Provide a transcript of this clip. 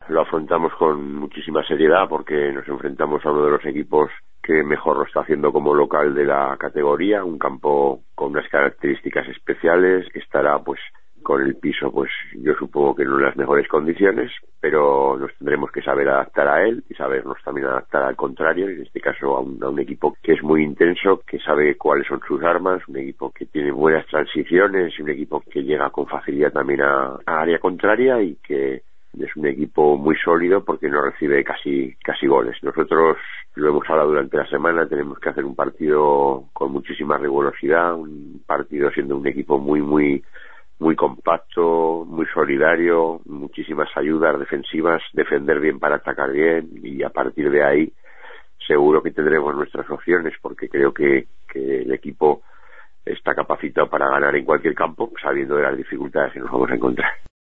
lo afrontamos con muchísima seriedad porque nos enfrentamos a uno de los equipos que mejor lo está haciendo como local de la categoría, un campo con unas características especiales, que estará pues con el piso, pues yo supongo que no en las mejores condiciones, pero nos tendremos que saber adaptar a él y sabernos también adaptar al contrario, en este caso a un equipo que es muy intenso, que sabe cuáles son sus armas, un equipo que tiene buenas transiciones, un equipo que llega con facilidad también a área contraria y que es un equipo muy sólido porque no recibe casi goles. Nosotros lo hemos hablado durante la semana, tenemos que hacer un partido con muchísima rigurosidad, un partido siendo un equipo muy compacto, muy solidario, muchísimas ayudas defensivas, defender bien para atacar bien y a partir de ahí seguro que tendremos nuestras opciones porque creo que el equipo está capacitado para ganar en cualquier campo sabiendo de las dificultades que nos vamos a encontrar.